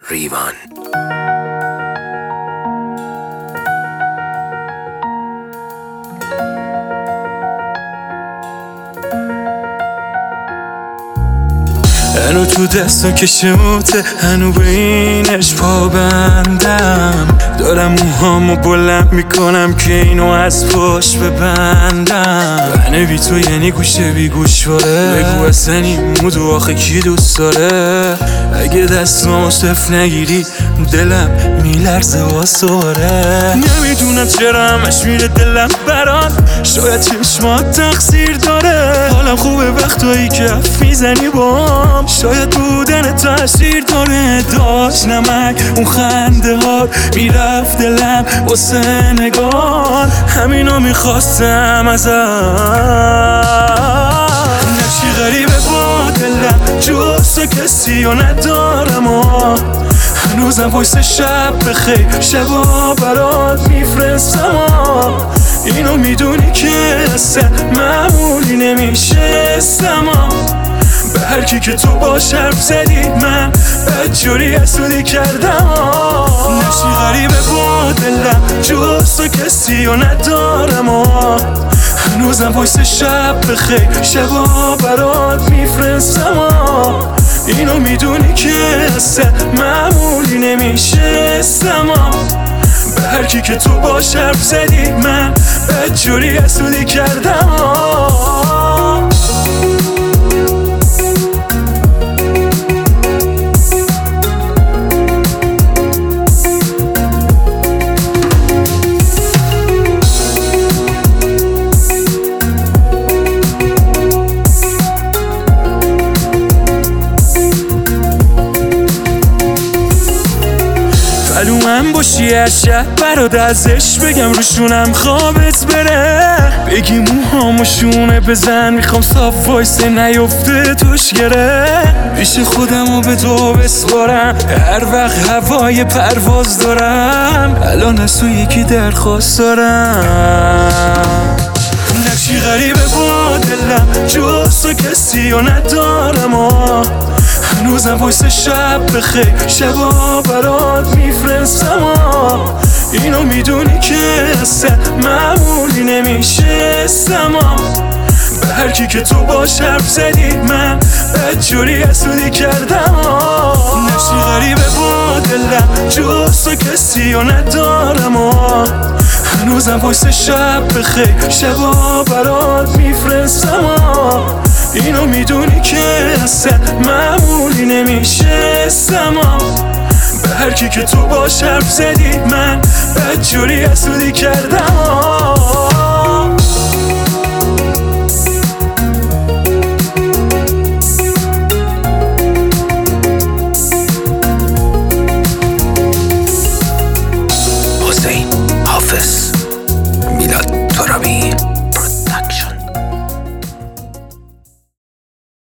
ریوان. هنو تو دستم که شموته، هنو به اینش پابندم. دارم موهامو بلند میکنم که اینو از پشت ببندم. بنه بی تو یعنی گوشه بی گوشواره. بگو اصلا این مودو آخه کی دوست داره؟ اگه دستامو صف نگیری دلم میلرزه واساره. نمیدونم چرا همش میره دلم برات، شاید چشمات تقصیر داره. حالم خوبه وقتایی که حرف میزنی بام، شاید بودن تاثیر داره. داشت نمک اون خنده ها میرفت دلم واسه نگاه، همینو میخواستم ازت. نقشی غریبه با دلم جز کسی رو ندارم هنوزم وایس شب بخیر شبا برات میفرستم. اینو میدونی که اصلا معمولی نمیشستم. به هر کی که تو باش حرف زدی من بدجوری حسودی کردم. نقشی غریبه با دلم جز کسی رو ندارم هنوزم وایس شب بخیر شبا برات میفرستم. اینو میدونی که اصلا معمولی نمیشستم. به هر کی که تو باش حرف زدی من بدجوری حسودی کردم. من باشی هر شب برات ازش بگم روشونم خوابت بره. بگی موهامو شونه بزن میخوام صاف وایسه نیفته توش گره. پیش خودمو به تو بسپارم هر وقت هوای پرواز دارم. الان از تو یکی درخواست دارم. نقشی غریبه با دلم جز کسی رو ندارم هنوزم وایس شب بخیر شبا برات میفرستم. اینو میدونی که اصلا معمولی نمیشستم. به هر کی که تو باش حرف زدی من بدجوری حسودی کردم. نقشی غریبه با دلم جز کسی رو ندارم هنوزم وایس شب بخیر شبا برات میفرستم. اینو میدونی که اصلا معمولی نمیشستم. به هر کی که تو باش حرف زدی من بدجوری حسودی کردم.